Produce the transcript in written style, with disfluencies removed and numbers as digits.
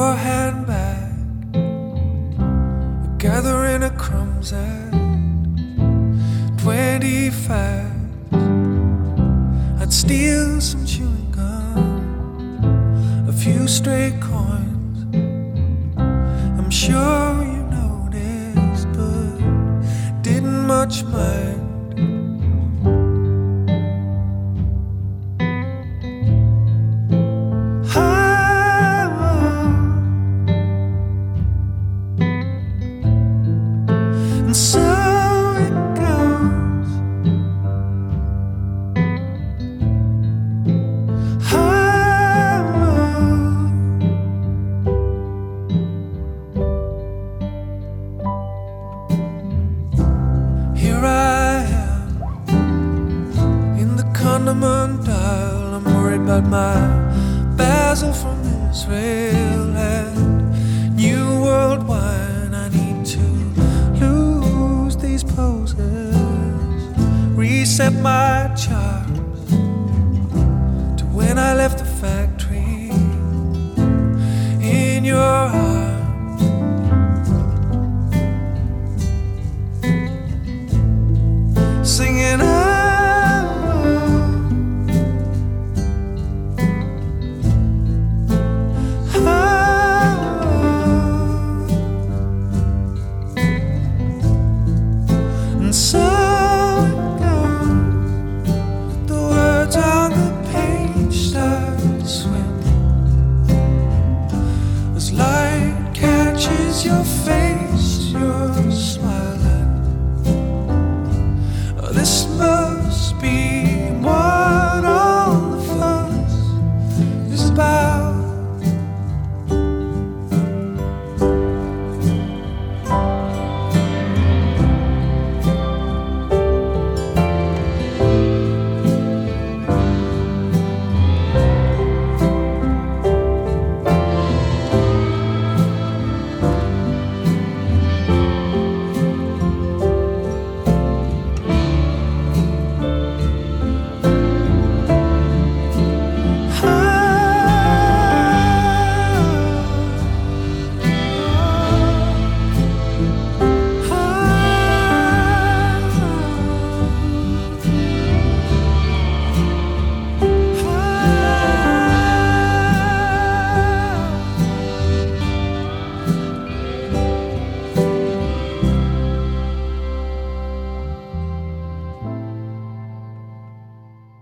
your handbag, gathering the crumbs at 25. I'd steal some chewing gum, a few stray coins. I'm sure you noticed, but didn't much mind. And so it goes. Here I am in the condiment aisle. I'm worried about my basil from Israel and New World wine. I need to lose these poses, reset my charms to when I left the factory in your arms, singing and so it goes. The words on the page start to swim as light catches your face.